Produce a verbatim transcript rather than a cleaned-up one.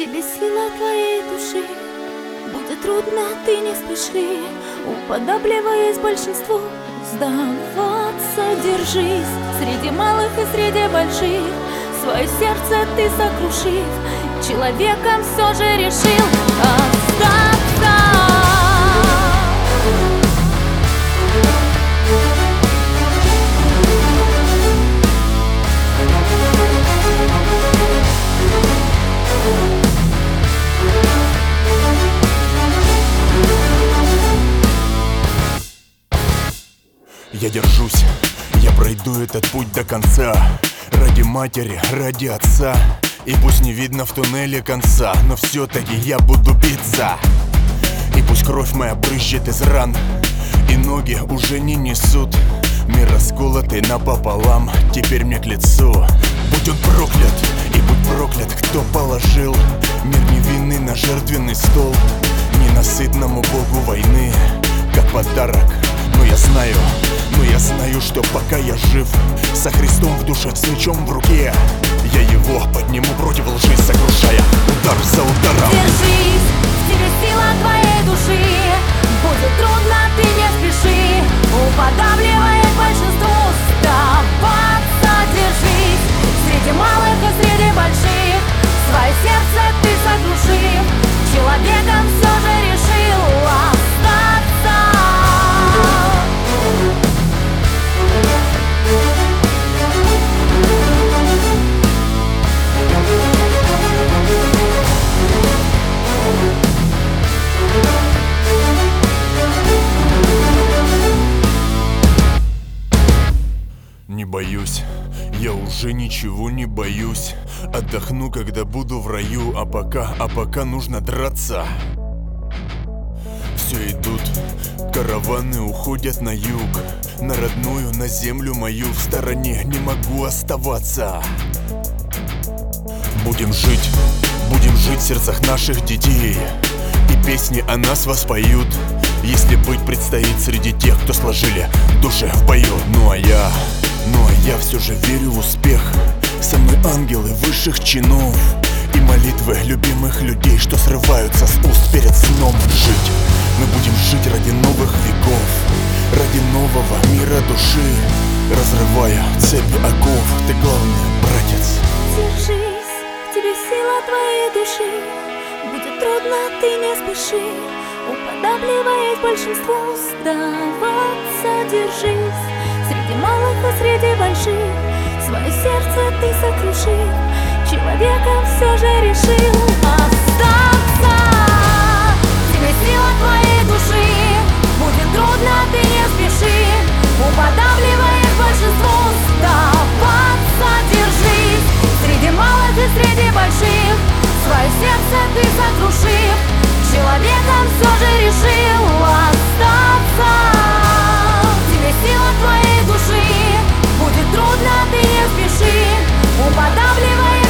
тебе сила твоей души. Будет трудно, ты не спеши, уподобливаясь большинству. Сдаваться держись, среди малых и среди больших. Свое сердце ты сокрушив, человеком все же решил остаться. Я держусь, я пройду этот путь до конца. Ради матери, ради отца. И пусть не видно в туннеле конца, но все-таки я буду биться. И пусть кровь моя брызжет из ран, и ноги уже не несут. Мир расколотый напополам, теперь мне к лицу. Будь он проклят, и будь проклят, кто положил мир невинный на жертвенный стол. Ненасытному богу войны, как подарок. Но я знаю, но я знаю, что пока я жив, со Христом в душе, с мечом в руке, я его подниму против лжи, сокрушая удар за ударом. Держись, в тебе сила твоей души. Будет трудно, ты не спеши, уподобливаясь большинству. Сдаваться держись, среди малых и среди больших. Свое сердце ты сокрушив, человеком все же решил остаться. Не боюсь, я уже ничего не боюсь. Отдохну, когда буду в раю, а пока, а пока нужно драться. Все идут, караваны уходят на юг, на родную, на землю мою. В стороне не могу оставаться. Будем жить, будем жить в сердцах наших детей, и песни о нас воспоют, если быть предстоит среди тех, кто сложили души в бою. Ну а я, ну а я все же верю в успех. Со мной ангелы высших чинов и молитвы любимых людей, что срываются с уст перед сном. Жить, мы будем жить ради новых веков, ради нового мира души, разрывая цепи оков. Ты главный, братец. Держись, в тебе сила твоей души. Будет трудно, ты не спеши, уподобливаясь большинству. Сдаваться держись, среди малых и среди больших. Свое сердце ты сокрушив, человеком все же решил остаться. В тебе сила твоей души. Будет трудно, ты не спеши, уподобливаясь большинству. Сдаваться держись, среди малых и среди больших. Свое сердце ты сокрушив, человеком все же решил остаться. В тебе сила твоей души. Будет трудно, ты не спеши, уподобливаясь